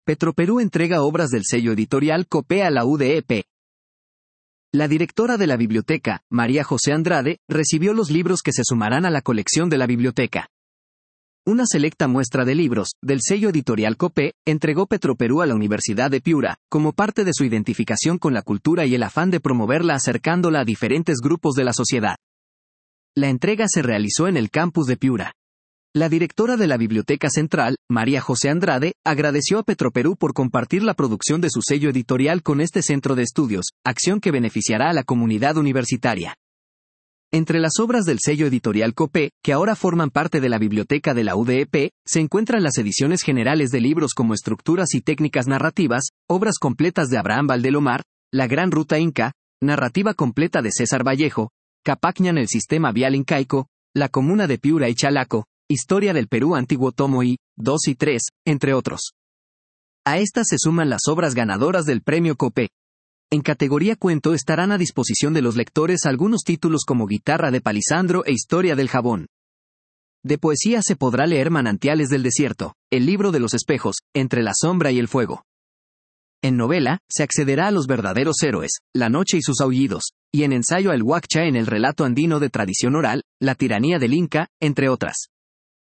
Petroperú entrega obras del sello editorial Copé a la UDEP. La directora de la biblioteca, María José Andrade, recibió los libros que se sumarán a la colección de la biblioteca. Una selecta muestra de libros, del sello editorial Copé, entregó Petroperú a la Universidad de Piura, como parte de su identificación con la cultura y el afán de promoverla acercándola a diferentes grupos de la sociedad. La entrega se realizó en el campus de Piura. La directora de la Biblioteca Central, María José Andrade, agradeció a Petroperú por compartir la producción de su sello editorial con este centro de estudios, acción que beneficiará a la comunidad universitaria. Entre las obras del sello editorial Copé, que ahora forman parte de la biblioteca de la UDEP, se encuentran las ediciones generales de libros como Estructuras y Técnicas Narrativas, obras completas de Abraham Valdelomar, La Gran Ruta Inca, narrativa completa de César Vallejo, Capacñan el Sistema Vial Incaico, La Comuna de Piura y Chalaco, Historia del Perú Antiguo tomo I, 2 y 3, entre otros. A estas se suman las obras ganadoras del premio Copé. En categoría cuento estarán a disposición de los lectores algunos títulos como Guitarra de Palisandro e Historia del Jabón. De poesía se podrá leer Manantiales del Desierto, El Libro de los Espejos, Entre la Sombra y el Fuego. En novela, se accederá a Los Verdaderos Héroes, La Noche y sus Aullidos, y en ensayo al Huaccha en el relato andino de tradición oral, La Tiranía del Inca, entre otras.